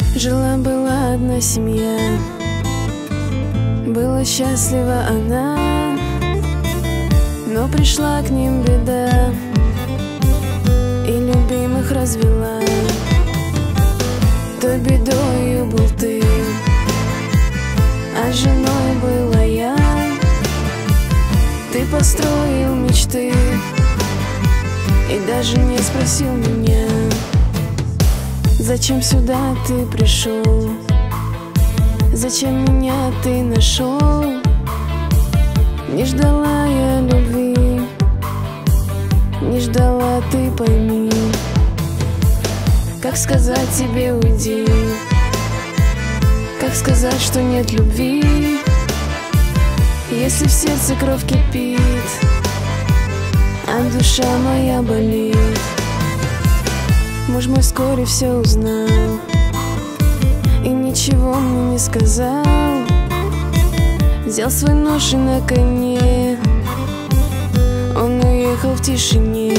Жила-была одна семья, была счастлива она, но пришла к ним беда и любимых развела. Той бедою был ты, а женой была я. Ты построил мечты и даже не спросил меня, зачем сюда ты пришел, зачем меня ты нашел. Не ждала я любви, не ждала, ты пойми. Как сказать тебе уйди, как сказать, что нет любви, если в сердце кровь кипит, а душа моя болит. Муж мой вскоре все узнал и ничего мне не сказал. Взял свой нож и на коне он уехал в тишине.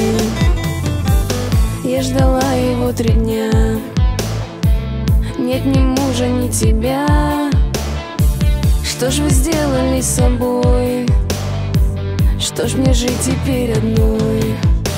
Я ждала его 3 дня, нет ни мужа, ни тебя. Что ж вы сделали с собой? Что ж мне жить теперь одной?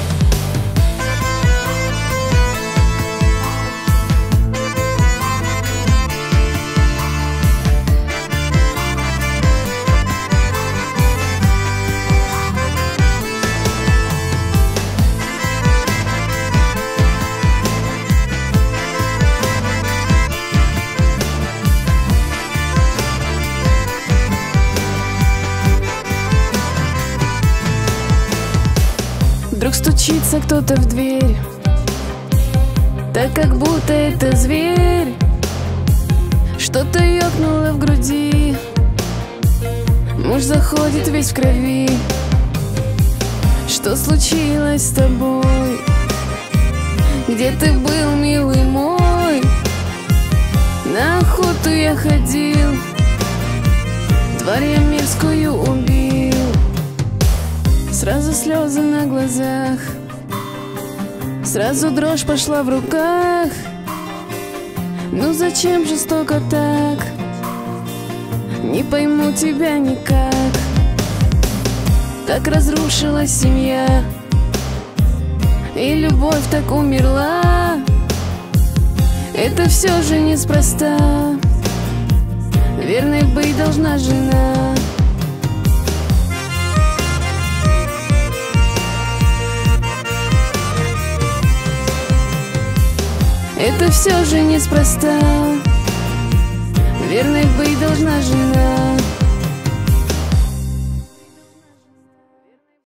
Вдруг стучится кто-то в дверь, так как будто это зверь. Что-то ёкнуло в груди, муж заходит весь в крови. Что случилось с тобой? Где ты был, милый мой? На охоту я ходил, тварь я мерзкую убил. Сразу слезы на глазах, сразу дрожь пошла в руках. Ну зачем жестоко так? Не пойму тебя никак. Так разрушилась семья, и любовь так умерла. Это все же неспроста, верной быть должна жена. Это все же неспроста, верной быть должна жена.